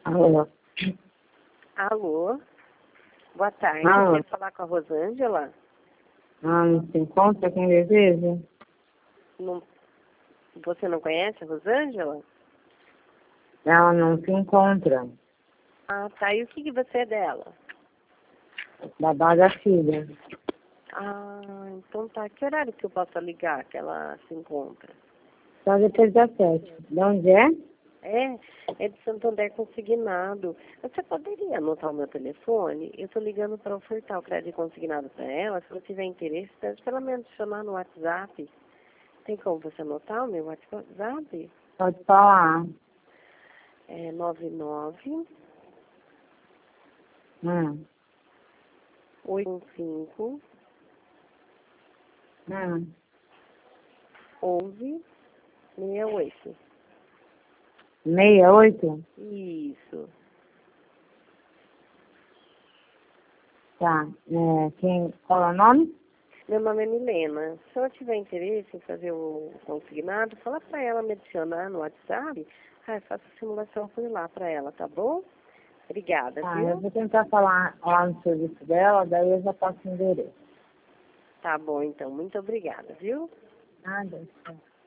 Alô? Alô? Boa tarde. Alô? Quer falar com a Rosângela? Não se encontra quem deseja? Não, você não conhece a Rosângela? Ela não se encontra. Ah, tá. E o que você é dela? Babá da filha. Ah, então tá. Que horário que eu posso ligar que ela se encontra? Só depois das 7. De onde é? É de Santo André Consignado. Você poderia anotar o meu telefone? Eu estou ligando para ofertar o crédito consignado para ela. Se ela tiver interesse, pede para ela me adicionar no WhatsApp. Tem como você anotar o meu WhatsApp? Pode falar. É 99 Hum. 85 Hum. 11 68. 68? Isso. Tá. Qual é o nome? Meu nome é Milena. Se ela tiver interesse em fazer o consignado, fala para ela me adicionar no WhatsApp. Eu faço a simulação por lá para ela, tá bom? Obrigada, Tá, eu viu? vou tentar falar lá no serviço dela, daí eu já passo o endereço. Tá bom, então. Muito obrigada, viu? Nada.